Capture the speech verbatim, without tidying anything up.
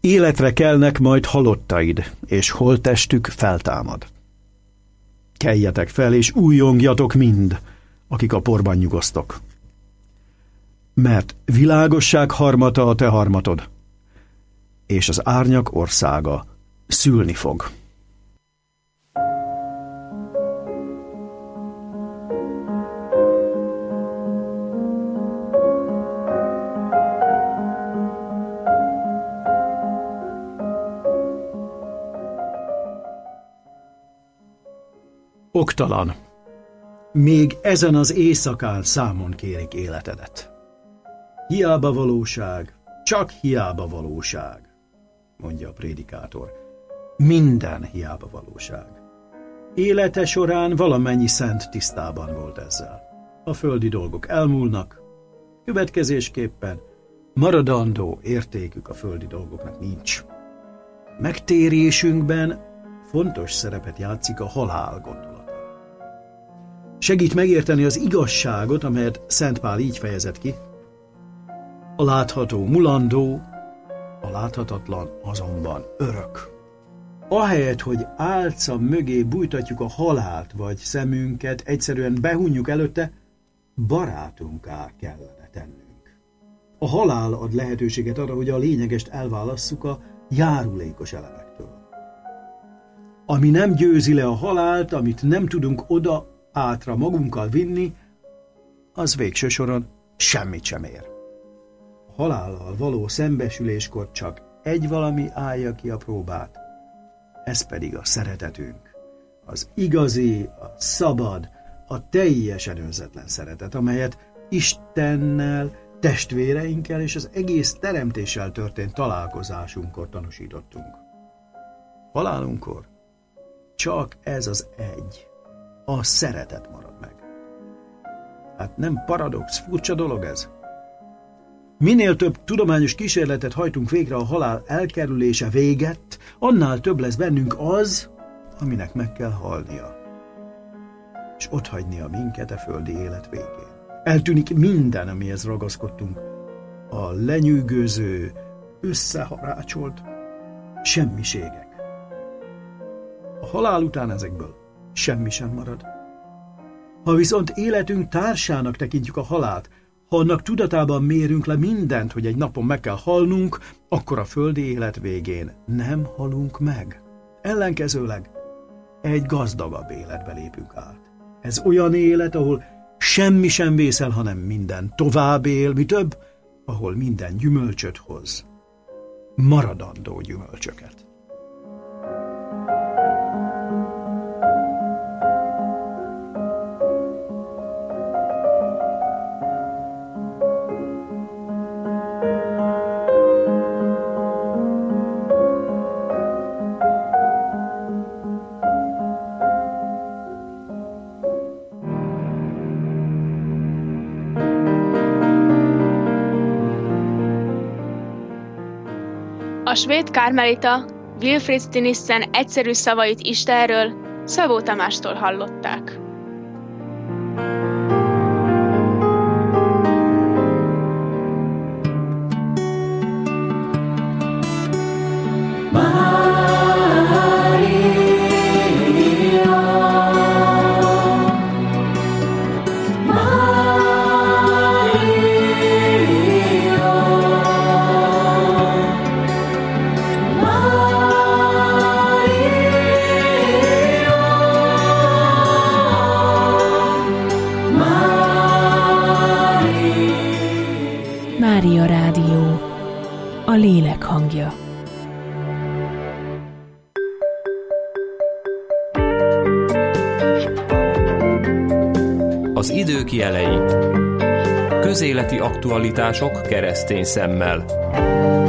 Életre kelnek majd halottaid, és holttestük feltámad. Keljetek fel, és újjongjatok mind, akik a porban nyugosztok. Mert világosság harmata a te harmatod, és az árnyak országa szülni fog. Oktalan, még ezen az éjszakán számon kérik életedet. Hiába valóság, csak hiába valóság, mondja a prédikátor. Minden hiába valóság. Élete során valamennyi szent tisztában volt ezzel. A földi dolgok elmúlnak, következésképpen maradandó értékük a földi dolgoknak nincs. Megtérésünkben fontos szerepet játszik a halál gondolata. Segít megérteni az igazságot, amelyet Szent Pál így fejezett ki. A látható mulandó, a láthatatlan azonban örök. Ahelyett, hogy álca mögé bújtatjuk a halált, vagy szemünket egyszerűen behunjuk előtte, barátunká kellene tennünk. A halál ad lehetőséget arra, hogy a lényegest elválasszuk a járulékos elemektől. Ami nem győzi le a halált, amit nem tudunk oda átra magunkkal vinni, az végső soron semmit sem ér. A halállal való szembesüléskor csak egy valami állja ki a próbát, ez pedig a szeretetünk. Az igazi, a szabad, a teljesen önzetlen szeretet, amelyet Istennel, testvéreinkkel és az egész teremtéssel történt találkozásunkkor tanúsítottunk. Halálunkkor csak ez az egy, a szeretet marad meg. Hát nem paradox, furcsa dolog ez? Minél több tudományos kísérletet hajtunk végre a halál elkerülése végett, annál több lesz bennünk az, aminek meg kell halnia, és otthagynia minket a földi élet végén. Eltűnik minden, amihez ragaszkodtunk, a lenyűgöző, összeharácsolt semmiségek. A halál után ezekből semmi sem marad. Ha viszont életünk társának tekintjük a halált, ha annak tudatában mérünk le mindent, hogy egy napon meg kell halnunk, akkor a földi élet végén nem halunk meg. Ellenkezőleg egy gazdagabb életbe lépünk át. Ez olyan élet, ahol semmi sem vészel, hanem minden tovább él, mi több, ahol minden gyümölcsöt hoz. Maradandó gyümölcsöket. A svéd kármelita Wilfrid Stinissen egyszerű szavait Istenről Szabó Tamástól hallották. Mária Rádió, a lélek hangja. Az idők jelei. Közéleti aktualitások keresztény szemmel.